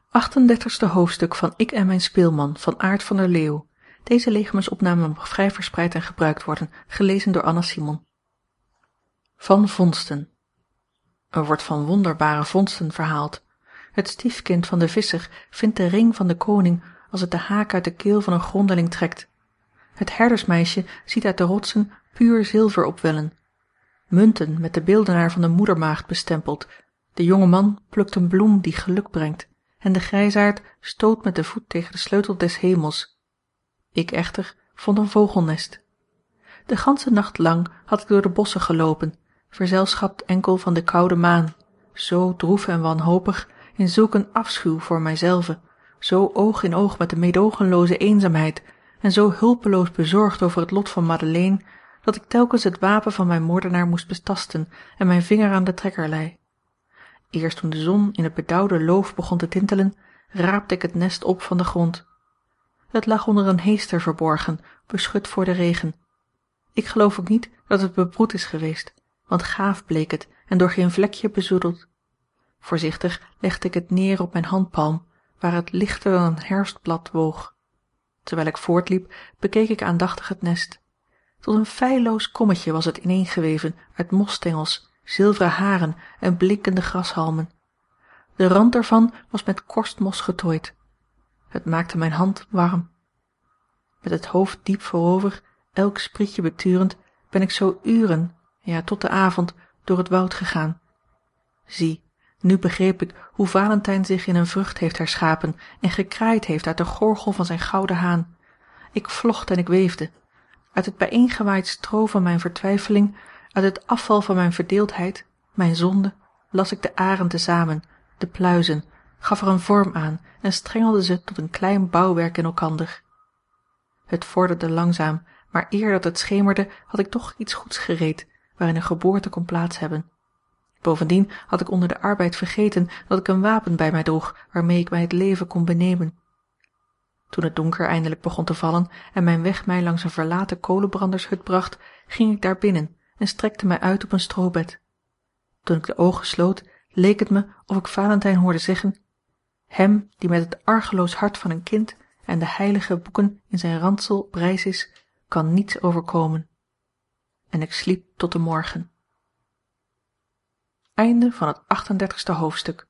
38e hoofdstuk van Ik en mijn speelman van Aart van der Leeuw. Deze legermensopname mag vrij verspreid en gebruikt worden, gelezen door Anna Simon. Van vondsten. Er wordt van wonderbare vondsten verhaald. Het stiefkind van den visser vindt de ring van den koning als het de haak uit de keel van een grondeling trekt. Het herdersmeisje ziet uit de rotsen puur zilver opwellen. Munten met de beeldenaar van de moedermaagd bestempeld. De jonge man plukt een bloem die geluk brengt en de grijsaard stoot met de voet tegen de sleutel des hemels. Ik echter vond een vogelnest. De ganse nacht lang had ik door de bossen gelopen, verzelschapt enkel van de koude maan, zo droef en wanhopig, in zulk een afschuw voor mijzelve, zo oog in oog met de meedoogenlooze eenzaamheid en zo hulpeloos bezorgd over het lot van Madeleine, dat ik telkens het wapen van mijn moordenaar moest betasten en mijn vinger aan de trekker lei. Eerst toen de zon in het bedauwde loof begon te tintelen, raapte ik het nest op van de grond. Het lag onder een heester verborgen, beschut voor de regen. Ik geloof ook niet dat het bebroed is geweest, want gaaf bleek het en door geen vlekje bezoedeld. Voorzichtig legde ik het neer op mijn handpalm, waar het lichter dan een herfstblad woog. Terwijl ik voortliep, bekeek ik aandachtig het nest. Tot een feilloos kommetje was het ineengeweven uit mosstengels, zilveren haren en blinkende grashalmen. De rand ervan was met korstmos getooid. Het maakte mijn hand warm. Met het hoofd diep voorover, elk sprietje beturend, ben ik zo uren, ja tot de avond, door het woud gegaan. Zie, nu begreep ik hoe Valentijn zich in een vrucht heeft herschapen en gekraaid heeft uit de gorgel van zijn gouden haan. Ik vlocht en ik weefde. Uit het bijeengewaaid stroo van mijn vertwijfeling, uit het afval van mijn verdeeldheid, mijn zonde, las ik de aren tezamen, de pluizen, gaf er een vorm aan en strengelde ze tot een klein bouwwerk in elkander. Het vorderde langzaam, maar eer dat het schemerde had ik toch iets goeds gereed, waarin een geboorte kon plaats hebben. Bovendien had ik onder de arbeid vergeten dat ik een wapen bij mij droeg, waarmee ik mij het leven kon benemen. Toen het donker eindelijk begon te vallen en mijn weg mij langs een verlaten kolenbrandershut bracht, ging ik daar binnen en strekte mij uit op een stroobed. Toen ik de ogen sloot, leek het me of ik Valentijn hoorde zeggen: hem die met het argeloos hart van een kind en de heilige boeken in zijn ransel op reis is, kan niets overkomen. En ik sliep tot de morgen. Einde van het 38e hoofdstuk.